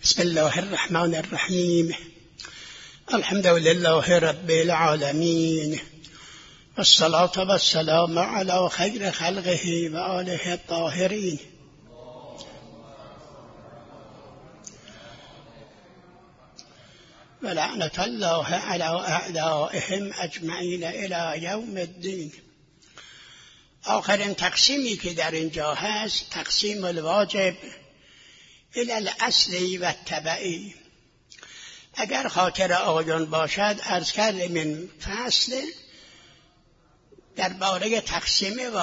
بسم الله الرحمن الرحیم. الحمد لله رب العالمین والصلاة والسلام علی خیر خلقه و آله الطاهرین. ولعنة الله علی اعدائهم اجمعین الی یوم الدین. آخرین تقسیمی که در اینجا هست تقسیم الواجب الی الاصلی و التبعی. اگر خاطر آیان باشد عرض کردم من فصل درباره تقسیم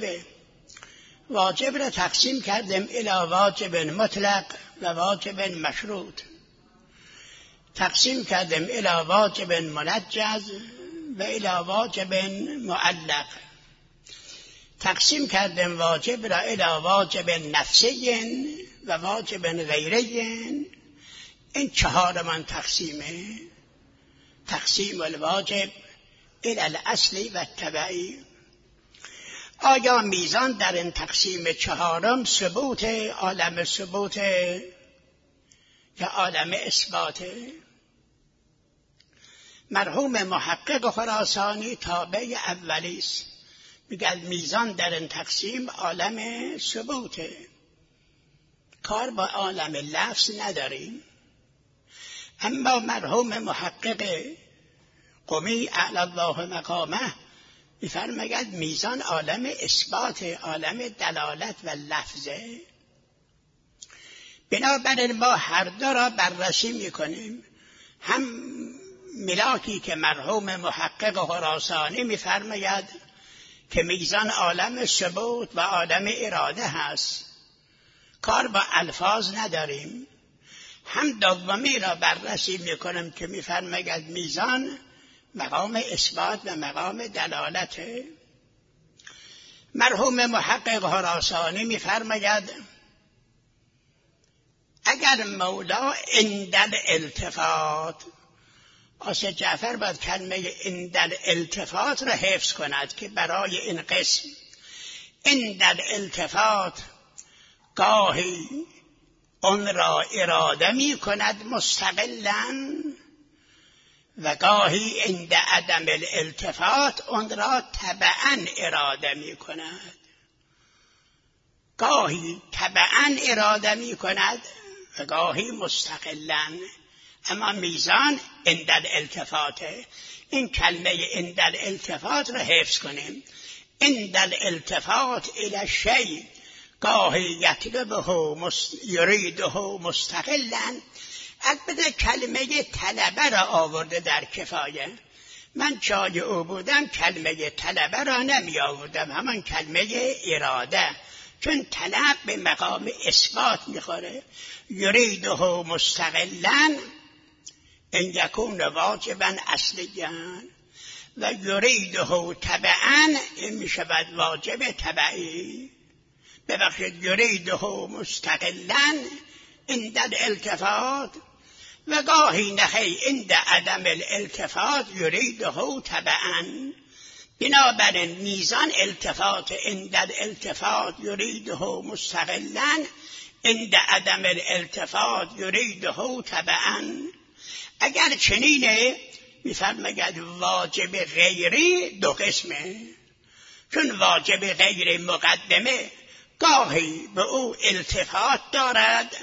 واجب را تقسیم کردم الی واجب مطلق و واجب مشروط، تقسیم کردم الی واجب منجز و الی واجب معلق، تقسیم کردم واجب را الی واجب نفسی و واجب غیری. این چهار من تقسیمه. تقسیم الواجب الی الاصلی و التبعی. آیا میزان در این تقسیم چهارم ثبوت، عالم ثبوت یا عالم اثبات؟ مرحوم محقق خراسانی تابع اولی است، میگه میزان در این تقسیم عالم ثبوته، کار با عالم لفظ نداریم. اما مرحوم محقق قمی اعلی الله مقامه میفرماید میزان عالم اثبات، عالم دلالت و لفظه. بنابراین ما هر دو را بررسی میکنیم. هم ملاکی که مرحوم محقق خراسانی میفرماید که میزان عالم ثبوت و عالم اراده هست، کار با الفاظ نداریم. هم دومی را بررسی میکنم که میفرماید میزان مقام اثبات و مقام دلالت. مرحوم محقق خراسانی میفرماید اگر مولا عند الالتفات، آسه جعفر باید کلمه عند الالتفات را حفظ کند که برای این قسم عند الالتفات گاهی اون را اراده می کند مستقلاً و گاهی عند عدم الالتفات اون را تبعاً اراده می کند. گاهی تبعاً اراده می کند و گاهی مستقلاً. اما میزان عند الالتفات. این کلمه عند الالتفات را حفظ کنیم. عند الالتفات الی الشیء گاهی یطلبه یریده مستقلا. البته کلمه طلبه را آورده در کفایه. من جای او بودم کلمه طلبه را نمی آوردم، همان کلمه اراده، چون طلب به مقام اثبات میخوره. یریده مستقلا ان یکون واجبا اصلیا و یریده تبعا این میشود واجب تبعی. ببخشید یریده مستقلا عند الالتفات و گاهی نخی عند عدم الالتفات یریده تبعا. بنابراین میزان التفات عند الالتفات یریده مستقلا عند عدم الالتفات یریده تبعا. اگر چنینه میفرماید واجب غیری دو قسمه، چون واجب غیر مقدمه گاهی به او التفات دارد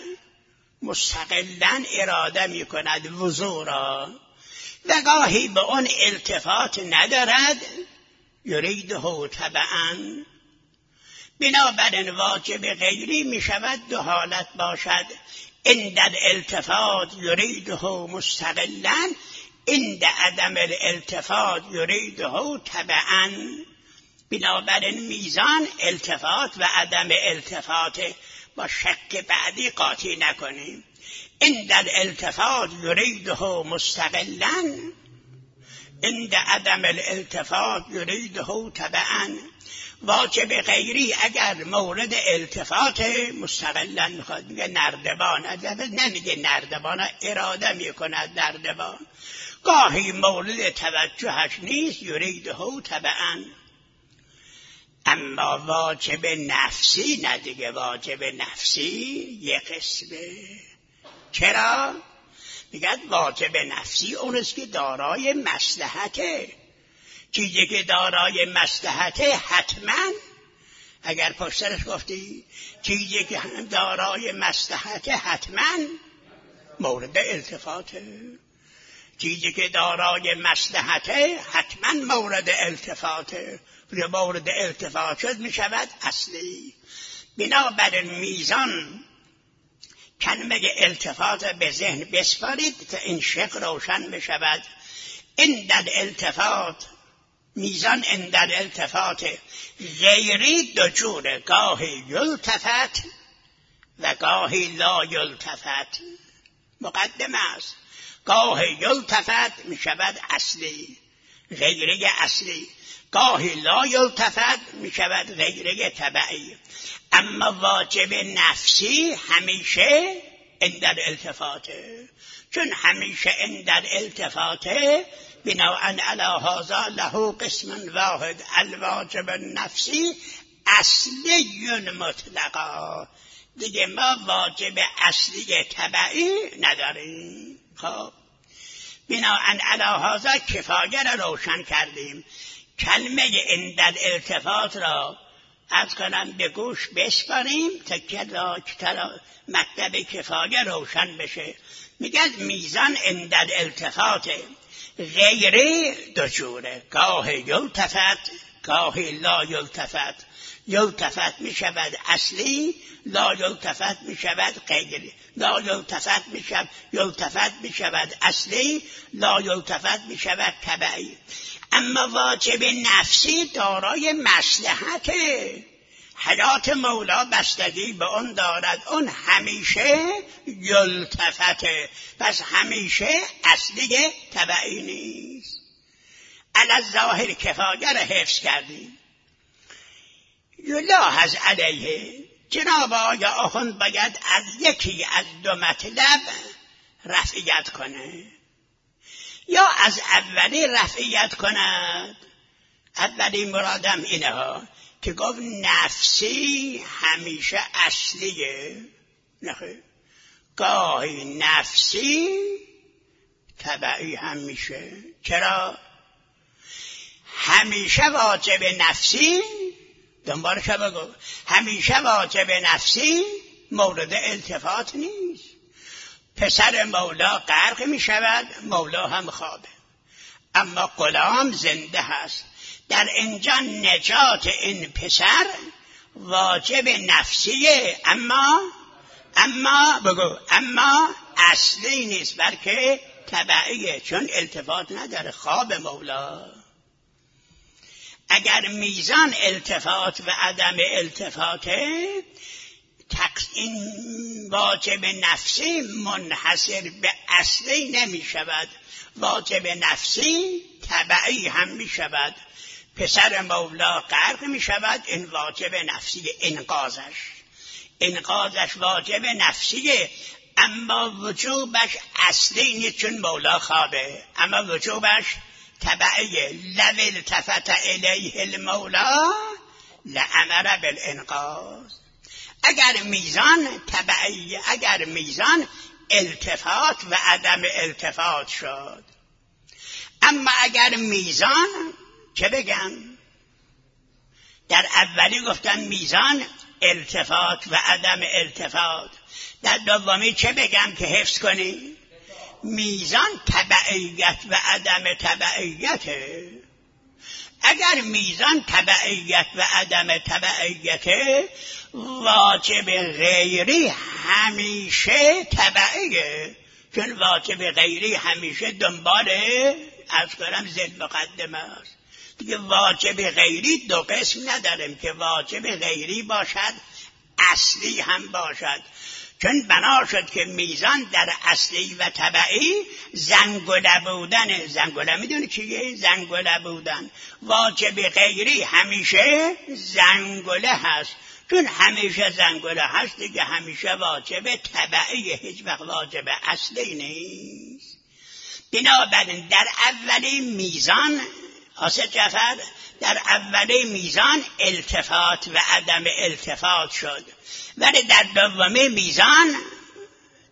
مستقلاً اراده می کند وضو را و گاهی به اون التفات ندارد یریده تبعاً. بنابراین واجب غیری می شود دو حالت باشد: عند الالتفات یریده مستقلاً عند عدم الالتفات یریده تبعاً. بنابراین میزان التفات و عدم التفات با شک بعدی قاطی نکنیم. عند الالتفات یریده مستقلا عند عدم الالتفات یریده تبعا. واجب غیری اگر مورد التفات مستقلا میخواد، میگه نردبان، نمیگه نردبان، اراده میکند نردبان. گاهی مورد توجهش نیست یریده تبعا. اما واجب نفسی نه دیگه. واجب نفسی یک قسمه، چرا؟ میگه واجب نفسی اون است که دارای مصلحته. چیزی که دارای مصلحته حتما، اگر پشترش گفتی چیزی که دارای مصلحته حتما مورد التفاته. چیزی که دارای مصلحته حتما مورد التفاته. مورد التفات شد می شود اصلی. بنابراین میزان کلمه التفات به ذهن بسپارید تا این شق روشن بشود. این در التفات، میزان این در التفات غیری دو جوره، گاهی یلتفت و گاهی لا یلتفت. مقدمه است. گاهی یلتفت می شود اصلی، غیری اصلی. گاهی لا یلتفت می شود غیری تبعی. اما واجب نفسی همیشه این در التفاته، چون همیشه این در التفاته. بناءً علی هذا له قسم واحد، الواجب النفسی اصلی مطلقا. دیگه ما واجب اصلی تبعی نداریم. خب بناءً علی هذا کفایه را روشن کردیم. کلمه این در التفات را از کنم به گوش بسپاریم تا مطلب کفایه روشن بشه. میگه میزان این در التفات غیری دو جوره، گاهی یلتفت گاهی لا یلتفت. یلتفت می شود اصلی، لا یلتفت می شود غیری. لا یلتفت می شود اصلی، لا یلتفت می شود تبعی. اما واجب نفسی دارای مصلحته. حیات مولا بستگی به اون دارد، اون همیشه یلتفته، پس همیشه اصلی تبعی نیست. علی ظاهر کفایه را حفظ کردیم. یلاحظ علیه، جناب آقای آخوند باید از یکی از دو مطلب رفعیت کنه، یا از اولی رفعیت کند. اولی مرادم اینه ها که گفت نفسی همیشه اصلیه، نخیر، گاهی نفسی تبعی همیشه. چرا؟ همیشه واجب نفسی، دنبالش بگو، همیشه واجب نفسی مورد التفات نیست. پسر مولا غرق می شود، مولا هم خوابه، اما غلام زنده هست. در اینجا نجات این پسر واجب نفسیه، اما اصلی نیست، بلکه تبعیه، چون التفات نداره، خواب مولا. اگر میزان التفات و عدم التفاته، این واجب نفسی منحصر به اصلی نمی شود، واجب نفسی تبعی هم می شود. پسر مولا غرق می شود، این واجب نفسی، انقاذش واجب نفسیه، اما وجوبش اصلی نیست، چون مولا خوابه، اما وجوبش تبعیه. لو التفت الیه المولا لامر بالانقاذ. اگر میزان التفات و عدم التفات شد. اما اگر میزان، چه بگم؟ در اولی گفتن میزان التفات و عدم التفات، در دومی چه بگم که حفظ کنی؟ میزان تبعیت و عدم تبعیته. اگر میزان تبعیت و عدم تبعیته، واجب غیری همیشه تبعیه، چون واجب غیری همیشه دنباله از کنم زد مقدمه است. دیگه واجب غیری دو قسم نداریم که واجب غیری باشد اصلی هم باشد، چون بنا شد که میزان در اصلی و تبعی زنگوله بودن. زنگوله میدونی چیه؟ زنگوله بودن. واجب غیری همیشه زنگوله هست، چون همیشه زنگوله هست دیگه همیشه واجب تبعی، هیچ وقت واجب اصلی نیست. بنابراین در اولی میزان حاصل جعفر، در اولی میزان التفات و عدم التفات شد، ولی در دومی میزان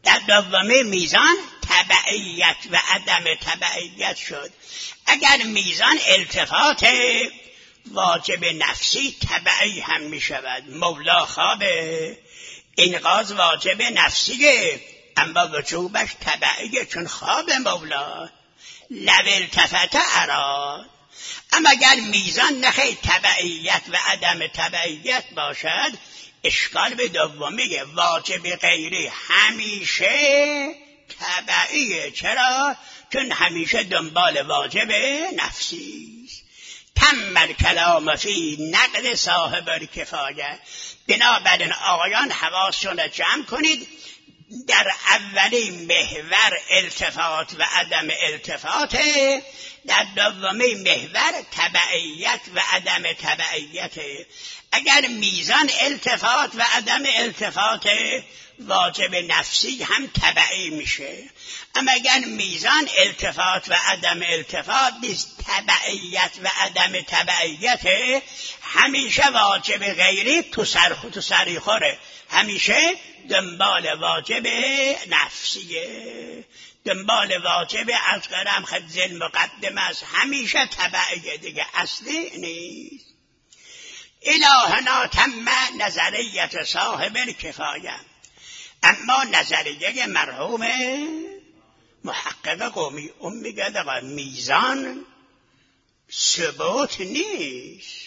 در دومی میزان تبعیت و عدم تبعیت شد. اگر میزان التفات واجب نفسی تبعی هم می شود. مولا خوابه، انقاذ واجب نفسیه اما وجوبش تبعیه، چون خواب مولا لو التفت اراد. اما اگر میزان نخی تبعیت و عدم تبعیت باشد، اشکال به دومیه. واجب غیری همیشه تبعیه. چرا؟ چون همیشه دنبال واجب نفسی. تم الکلام فی نقد صاحب الکفایه. بنابراین آقایان حواستون را جمع کنید. در اولی محور التفات و عدم التفات، در دومی محور تبعیت و عدم تبعیت. اگر میزان التفات و عدم التفات، واجب نفسی هم تبعی میشه. اما اگر میزان التفات و عدم التفات نیست، تبعیت و عدم تبعیت، همیشه واجب غیری تو سری خوره، همیشه دنبال واجب نفسیه، دنبال واجب از قرم خدزل مقدم است، همیشه تبعیه دیگه، اصلی نیست. الهنا تم نظریت صاحب الکفایه. اما نظریه مرحوم محقق قومی اون میگه میزان ثبوت نیست،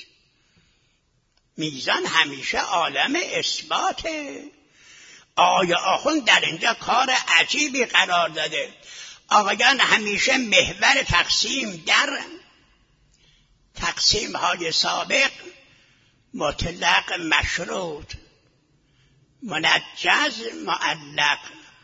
میزان همیشه عالم اثباته. آقای آخوند در اینجا کار عجیبی قرار داده. آقایان همیشه محور تقسیم در تقسیم های سابق مطلق، مشروط، منجز، معلق،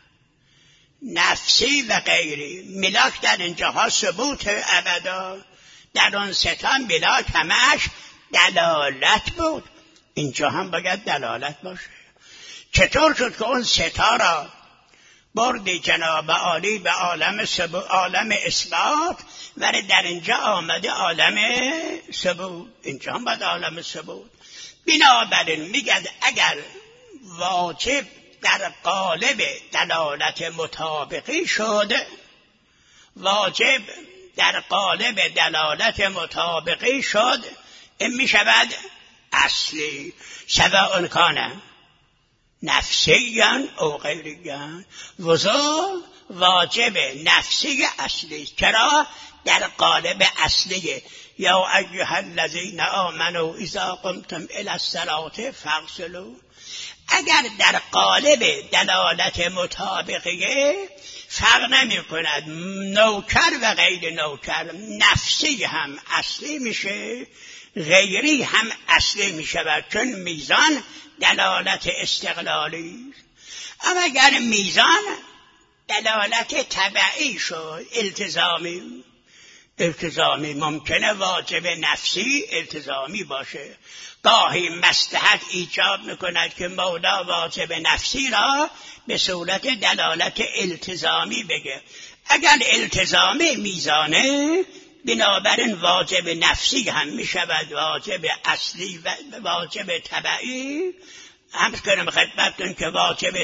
نفسی و غیری. ملاک در اینجاها ثبوت ابدا، در اون ستا ملاک همش دلالت بود، اینجا هم باید دلالت باشه. چطور شد که اون ستا را بردی جناب عالی به عالم اثبات، ولی در اینجا آمده عالم ثبوت، اینجا هم باید عالم ثبوت. بنابراین میگه اگر واجب در قالب دلالت مطابقی شد، واجب در قالب دلالت مطابقی شد، این می شود اصلی، سواء کان نفسیاً او غیریاً. وضو واجب نفسی اصلی. چرا؟ در قالب اصلیه. یا ایها الذین آمنوا اذا قمتم الی الصلاة فاغسلوا. اگر در قالب دلالت مطابقیه فرق نمی کند نوکر و غیر نوکر، نفسی هم اصلی میشه، غیری هم اصلی میشه، چون میزان دلالت استقلالی. اما اگر میزان دلالت تبعی شد، التزامی ممکنه واجب نفسی التزامی باشه. گاهی مصلحت ایجاب میکند که مولا واجب نفسی را به صورت دلالت التزامی بگه. اگر التزامی میزانه، بنابراین واجب نفسی هم میشود واجب اصلی و واجب تبعی. هم کنم خدمتتون که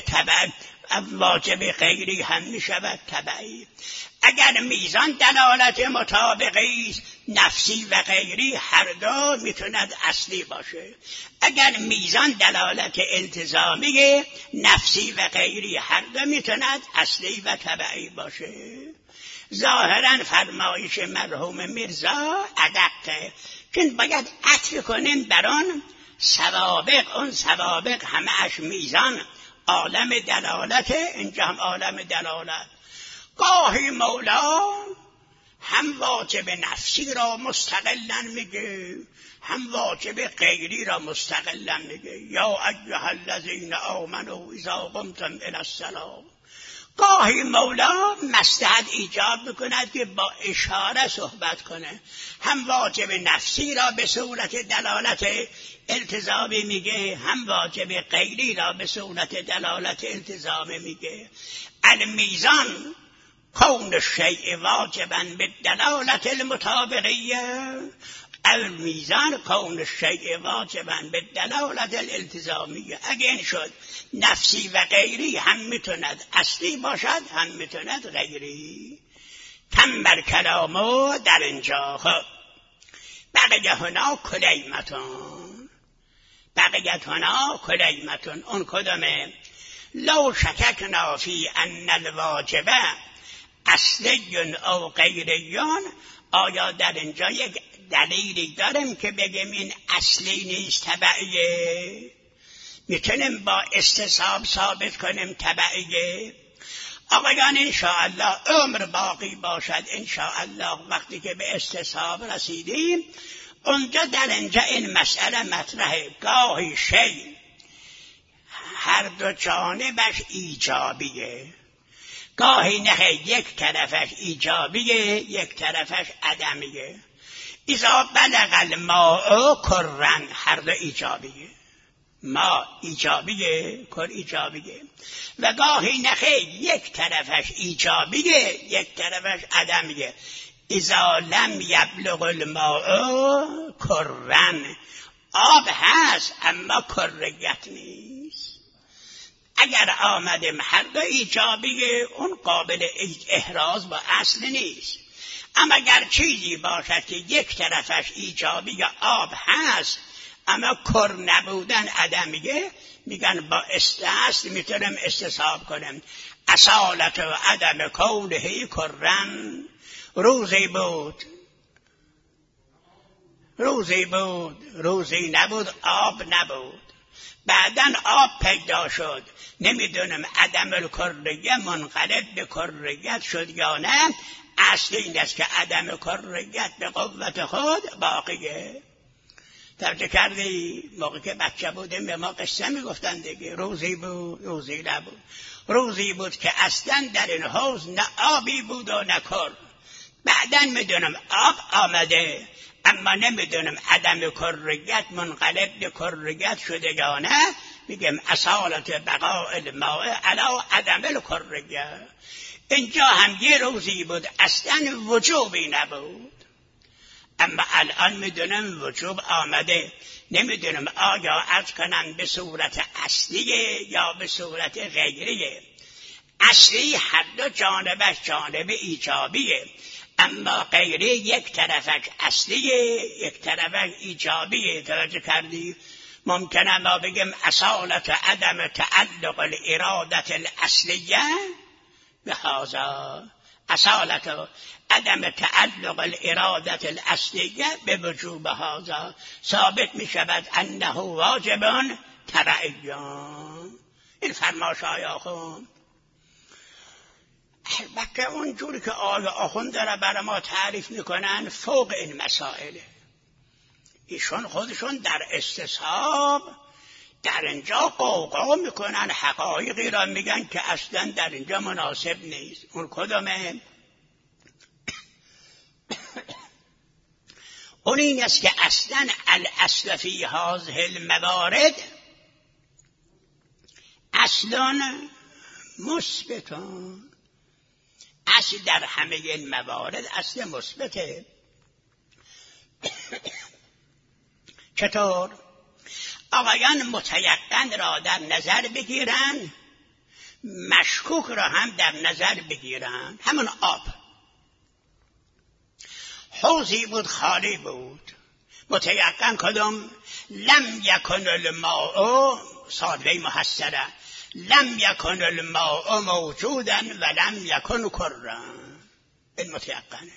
واجب غیری هم میشود تبعی. اگر میزان دلالت مطابقی است، نفسی و غیری هر دو میتوند اصلی باشه. اگر میزان دلالت التزامی، نفسی و غیری هر دو میتوند اصلی و تبعی باشه. ظاهرا فرمایش مرحوم میرزا ادقه، چون باید عطف کنیم بر آن سوابق. اون سوابق همه اش میزان عالم دلالت، اینجا هم عالم دلالت. گاهی مولا هم واجب نفسی را مستقلا میگه، هم واجب غیری را مستقلا میگه. یا ایها الذین آمنوا اذا قمتم الی الصلاة. گاهی مولا مصلحت ایجاب میکند که با اشاره صحبت کنه، هم واجب نفسی را به صورت دلالت التزامی میگه، هم واجب غیری را به صورت دلالت التزامی میگه. المیزان کون الشیء واجبا بالدلالت المطابقیه. المیزان کون الشیء واجبا به دلالت الالتزامیه. اگه این شد نفسی و غیری هم میتوند اصلی باشد هم میتوند غیری. کم بر کلامو در اینجا خب بقیه هنا کلیمتون، بقیه هنا کلیمتون. اون کدامه؟ لو شککنا فی ان الواجب اصلی او غیریون. آیا در اینجا یک دلیلی داریم که بگیم این اصلی نیست تبعیه؟ میتونیم با استصحاب ثابت کنیم تبعیه؟ آقایان انشاءالله عمر باقی باشد انشاءالله وقتی که به استصحاب رسیدیم اونجا در اینجا این مسئله مطرحه. گاهی شی هر دو جانبش ایجابیه، گاهی نه یک طرفش ایجابیه یک طرفش عدمیه. اذا بلغ الماء کرن هر دو ایجابیه، ما ایجابیه کر ایجابیه. و گاهی نخه یک طرفش ایجابیه یک طرفش عدمیه. اذا لم یبلغ الماء کرن آب هست اما کریت نیست. اگر آمدیم هر دو ایجابیه اون قابل احراز با اصل نیست. اما اگر چیزی باشد که یک طرفش ایجابی آب هست اما کر نبودن عدمیه، میگن با اصل میتونم استصحاب کنم. اصالت و عدم کونه کرن. روزی بود روزی نبود آب نبود، بعدن آب پیدا شد. نمیدونم عدم الکریه منقلب به کریت شد یا نه. اصل این است که عدم کریت به قوت خود باقیه. توجه کردی؟ موقع که بچه بودیم به ما قصه میگفتن دیگه. روزی بود روزی نبود. روزی بود که اصلا در این حوض نه آبی بود و نه کر. بعداً میدونم آب آمده اما نمیدونم عدم کریت منقلب به کریت شده یا نه. میگم اصالت بقاء الماء علی عدم الکریه. اینجا هم یه روزی بود اصلا وجوبی نبود اما الان میدونم وجوب آمده. نمیدونم آیا عرض کنم به صورت اصلیه یا به صورت غیریه. اصلی هر دو جانبش جانب ایجابیه اما غیری یک طرفش اصلیه یک طرفش ایجابیه. توجه کردی؟ ممکنه ما بگیم اصالت عدم تعلق الارادت الاصلیه به هذا، اصالت عدم تعلق الارادت الاصلیه به وجوب هذا ثابت می شود انه واجب تبعیان. این فرماش آقای آخوند. البته اونجوری که آقای آخوند داره برای ما تعریف میکنن فوق این مسائله. ایشون خودشون در استصحاب در اینجا قوقا میکنن، حقایقی را میگن که اصلا در اینجا مناسب نیست. اون کدامه؟ اون این است که اصلا الاصل فی هذه الموارد اصلا مثبتون. اصل در همه این موارد اصل مثبته. چطور؟ آقایان متیقن را در نظر بگیرن، مشکوک را هم در نظر بگیرن. همون آب حوضی بود خالی بود، متیقن کدام؟ لم یکن الماء صادره محسره، لم یکن الماء موجودا و لم یکن کرن. این متیقنه.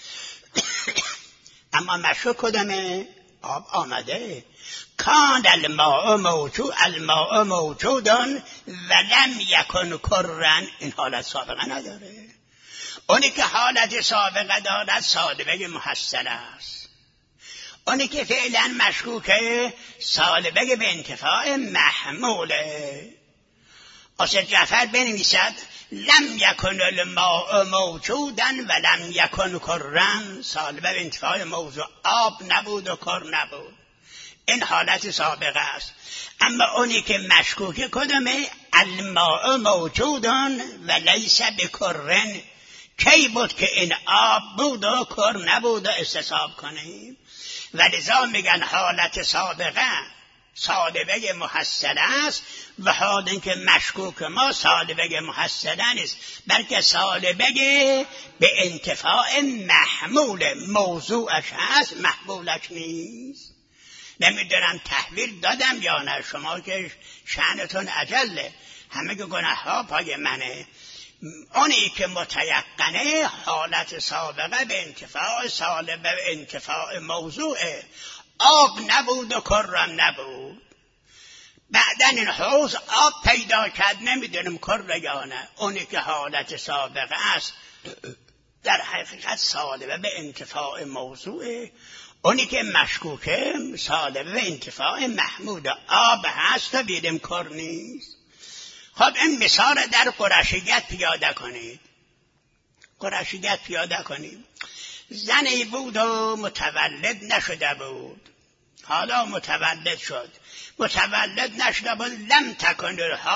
اما مشکوک کدامه؟ آب آمده. کان الماء موجودا و لم یکن کرن. این حالت سابقه نداره. اونی که حالت سابقه دارد سالبه محصله است. اونی که فعلا مشکوکه سالبه به انتفاع محموله. آسد جعفر بنویسد لم یکن الماء موجودا و لم یکن کرن. سالبه به انتفاع موضوع آب نبود و کر نبود. این حالت سابقه است. اما اونی که مشکوکه کدامه؟ الماء موجودا و لیس بکرن. کی بود که این آب بود و کر نبود و استصحاب کنیم؟ ولذا میگن حالت سالبه محصله است، و حال اینکه مشکوک ما سالبه محصله نیست، بلکه سالبه به انتفاع محمول موضوعش هست، محمولش نیست. نمیدونم تحویل دادم یا نه، شما که شأنتون عجله، همه گناه ها پای منه. اونی که متیقنه حالت سابقه به انتفاع سالبه به انتفاع موضوعه. آب نبود و کرم نبود، بعدن این حوض آب پیدا کرد، نمیدونم کر یا نه. اونی که حالت سابقه است در حقیقت سالبه به انتفاع موضوعه، اونی که مشکوکه سالبه به انتفاع محمود. آب هست و بیدم کر نیست. خب این مثال در قرشیت پیاده کنید. قرشیت پیاده کنید. زنی بود و متولد نشده بود، حالا متولد شد. متولد نشده بود. لم تکن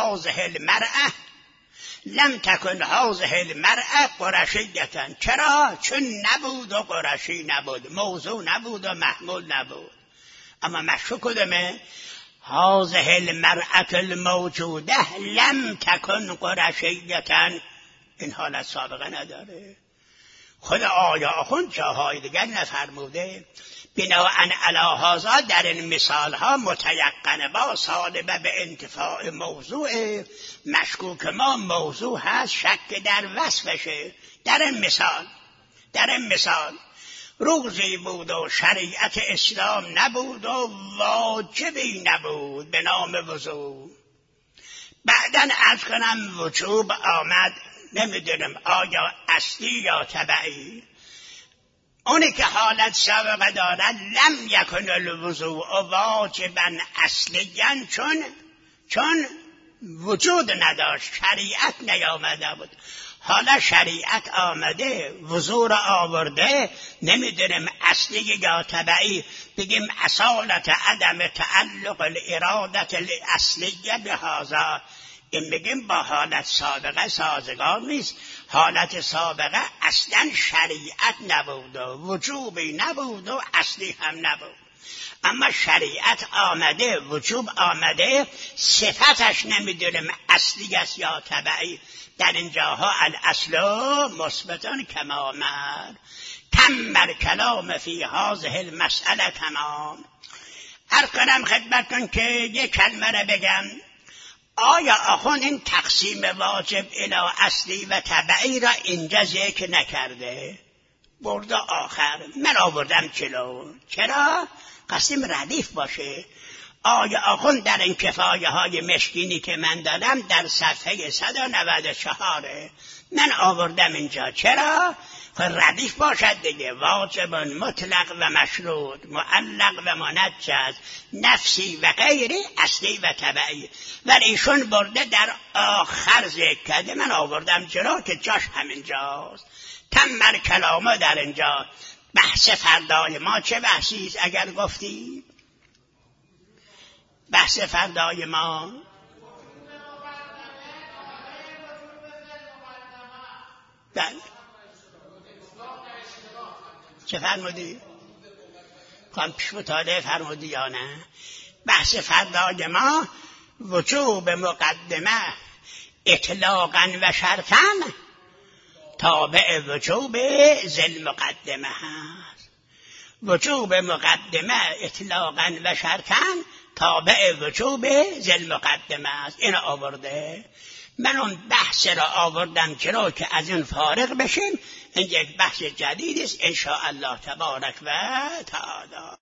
هذه المرأة قرشیة. چرا؟ چون نبود و قرشی نبود، موضوع نبود و محمول نبود. اما مشکوک کدومه؟ هذه المرأة الموجوده لم تکن قرشیة. این حالت سابقه نداره. خود آیا آخوند جاهای دیگر نفرموده؟ بناءً علی هذا در این مثال ها متیقن با سالبه به انتفاع موضوع، مشکوک ما موضوع هست، شک در وصفشه. در این مثال روزی بود و شریعت اسلام نبود و واجبی نبود به نام وضو. بعدن عرض کنم وجوب آمد، نمیدونم آیا اصلی یا تبعی. اونی که حالت سابقه دارد لم یکن الوضوء واجبا اصلیا، چون وجود نداشت، شریعت نیامده بود. حالا شریعت آمده، وضوء را آورده، نمیدونم اصلی یا تبعی. بگیم اصالت عدم تعلق الارادت الاصلیه به هذا، این بگیم با حالت سابقه سازگار نیست. حالت سابقه اصلا شریعت نبود و وجوبی نبود و اصلی هم نبود. اما شریعت آمده، وجوب آمده، صفتش نمیدونم اصلی است یا تبعی. در اینجاها الاصل مثبتاً کما امر. تم الکلام فی هذه المسئله تمام. هر کنم خدمتتون که یک کلمه را بگم. آیا آخوند این تقسیم واجب الی اصلی و تبعی را اینجا ذکر نکرده؟ برده آخر، من آوردم جلو. چرا؟ قسم ردیف باشه. آیا آخوند در این کفایه های مشکینی که من دادم در صفحه 194 من آوردم اینجا. چرا؟ ردیف باشد دیگه. واجب مطلق و مشروط، معلق و منجز، نفسی و غیری، اصلی و تبعی. ولی ایشون برده در آخر ذکر کرده، من آوردم جلو که جاش همینجاست. تمر کلامه در اینجا. بحث فردای ما چه بحثیست اگر گفتی؟ بحث فردای ما بله. چه فرمودی؟ خواهم پیش مطالعه فرمودی یا نه؟ بحث فردای ما وجوب مقدمه اطلاقاً و شرطاً تابع وجوب ذل مقدمه هست. وجوب مقدمه اطلاقاً و شرطاً تابع وجوب ذل مقدمه است. این آورده. من اون بحث را آوردم چرا که از این فارغ بشیم. این یک بحث جدید است ان شاء الله تبارک و تعالی.